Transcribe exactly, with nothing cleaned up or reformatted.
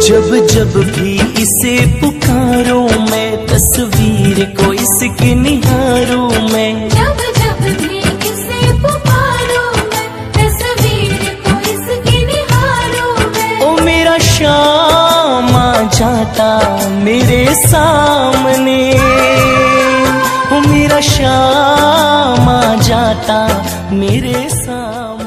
जब जब भी इसे पुकारूं मैं, तस्वीर को इसकी निहारूं मैं। जब जब भी इसे पुकारूं मैं, तस्वीर को इसकी निहारूं मैं। ओ मेरा शाम आ जाता मेरे सामने, ओ मेरा शाम आ जाता मेरे सामने।